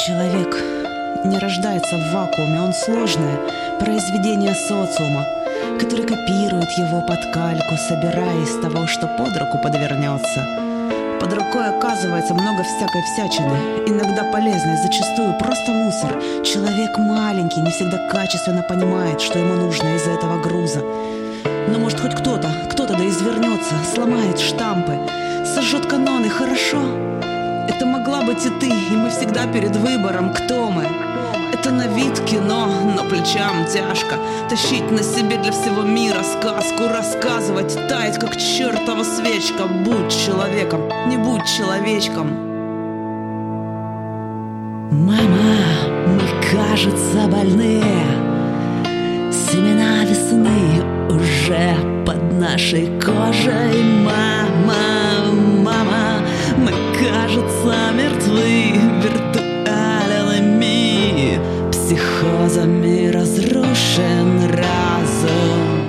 Человек не рождается в вакууме, он сложное произведение социума, который копирует его под кальку, собирая из того, что под руку подвернется. Под рукой оказывается много всякой всячины, иногда полезной, зачастую просто мусор. Человек маленький, не всегда качественно понимает, что ему нужно из этого груза. Но может хоть кто-то да извернется, сломает штампы, сожжет каноны, хорошо? Это могла быть и ты, и мы всегда перед выбором, кто мы. Это на вид кино, но плечам тяжко тащить на себе для всего мира сказку, рассказывать, таять, как чертова свечка. Будь человеком, не будь человечком. Мама, мы, кажется, больные. Семена весны уже под нашей кожей. Мама, мама, мы, кажется, мертвы виртуальными психозами, разрушен разум.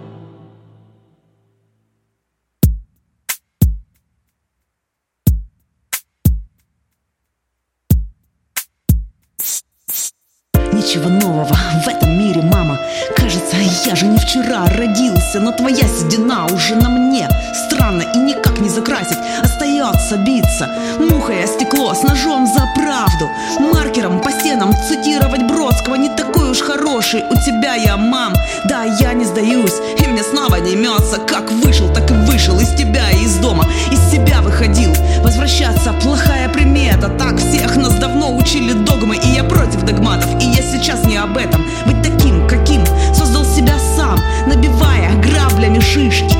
Ничего нового в этом мире, мама. Кажется, я же не вчера родился, но твоя седина уже на мне. Странно и никак не закрасить, остается биться мухой о стекло, с ножом за правду, маркером по стенам цитировать Бродского. Не такой уж хороший у тебя я, мам. Да, я не сдаюсь, и мне снова не имется. Как вышел, так и вышел из тебя и из дома. Из себя выходил, возвращаться плохая примета. Так всех нас давно учили догмы, и я против догматов. И я сейчас не об этом. Быть таким, каким создал себя сам, набивая граблями шишки.